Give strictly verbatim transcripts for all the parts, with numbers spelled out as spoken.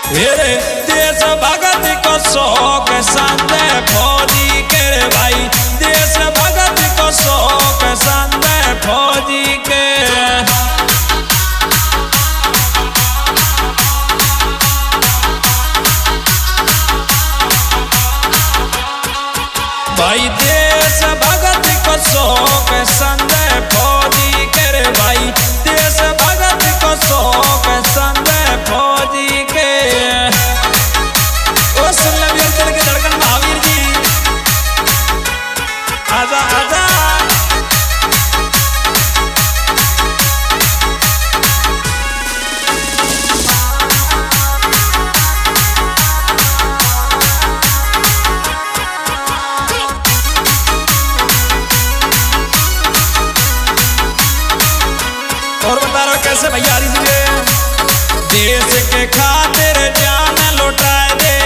हेरे देश भगत को शौक संदे फौजी के रे भाई, देश भगत को शौक संदे फौजी के। भाई देश भगत को शौक संदे फौजी के रे भाई, देश भगत को शौक संदे फौजी के। ओ सुन ले मेरे दिल की धड़कन महावीर जी, आजा आजा। और बता रहा कैसे भैया हरी जी, देश के खातिर जान लुटाए दे,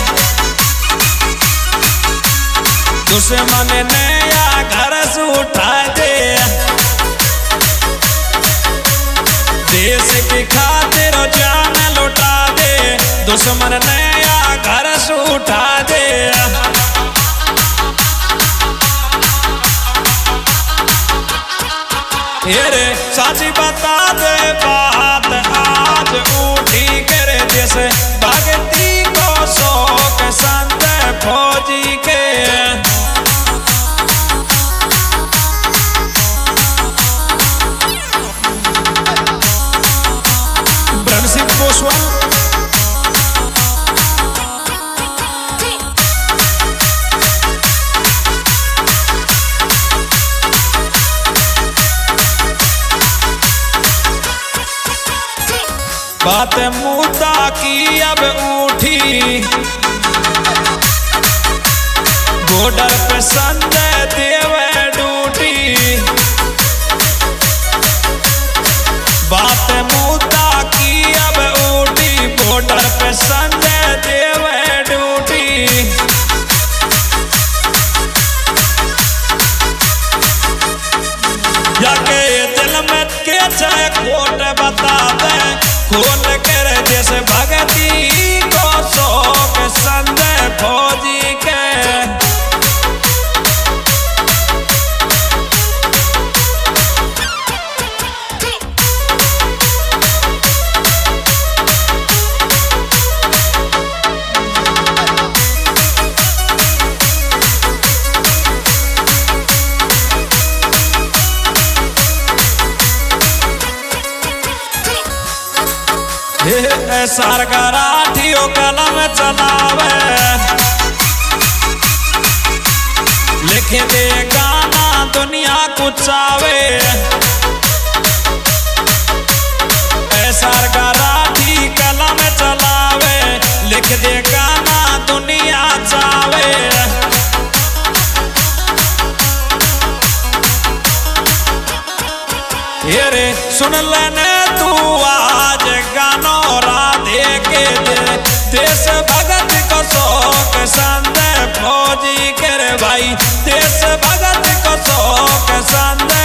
दुश्मन ने या घर से उठाए दे। देश के खातिर जान लुटा दे, दुश्मन ने या घर से उठा दे। हेरे साची बता दे बात आज उठी करे, जैसे भगती को शौक संदे फौजी के। ब्रह्म सिंह गोस्वाल बात मुद्दा की अब उठी, बॉर्डर पे संदे देवे ड्यूटी। बात मुद्दा की अब उठी, बॉर्डर पे संदे देवे ड्यूटी। जाके दिल में के चाहे खोट बता दे, खोल कर जैसे भगती को शौक संदे फौजी के। सरकाराठियों कलम चलावे, लिख दे गाना दुनिया कुचावे। सरकाराठी कलम चलावे, लिख दे गाना दुनिया चावे। हेरे सुन लेने तू आज गानो राधे के दे, देश भगत को शौक संदे फौजी के रे भाई, देश भगत को शौक संदे